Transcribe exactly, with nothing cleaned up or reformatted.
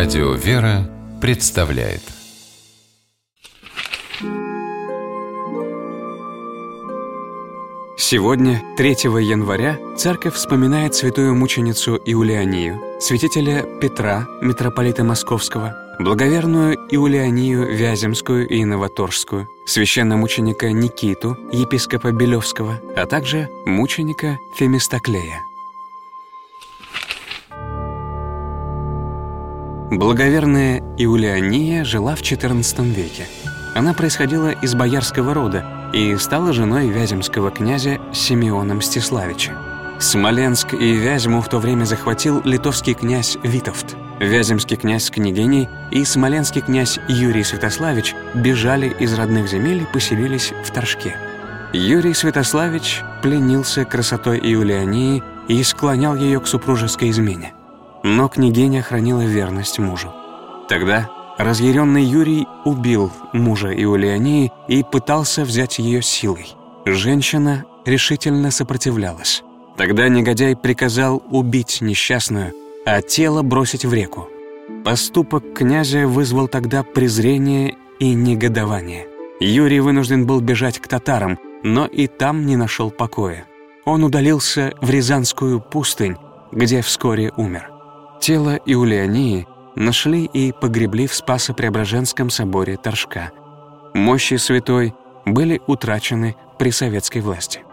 Радио «Вера» представляет. Сегодня, третьего января, церковь вспоминает святую мученицу Иулианию, святителя Петра, митрополита Московского, благоверную Иулианию Вяземскую и Новоторжскую, священномученика Никиту, епископа Белевского, а также мученика Фемистоклея. Благоверная Иулиания жила в четырнадцатом веке. Она происходила из боярского рода и стала женой вяземского князя Симеона Мстиславича. Смоленск и Вязьму в то время захватил литовский князь Витовт. Вяземский князь с княгиней и смоленский князь Юрий Святославич бежали из родных земель и поселились в Торжке. Юрий Святославич пленился красотой Иулиании и склонял ее к супружеской измене. Но княгиня хранила верность мужу. Тогда разъяренный Юрий убил мужа Иулиании и пытался взять ее силой. Женщина решительно сопротивлялась. Тогда негодяй приказал убить несчастную, а тело бросить в реку. Поступок князя вызвал тогда презрение и негодование. Юрий вынужден был бежать к татарам, но и там не нашел покоя. Он удалился в Рязанскую пустынь, где вскоре умер. Тело Иулиании нашли и погребли в Спасо-Преображенском соборе Торжка. Мощи святой были утрачены при советской власти.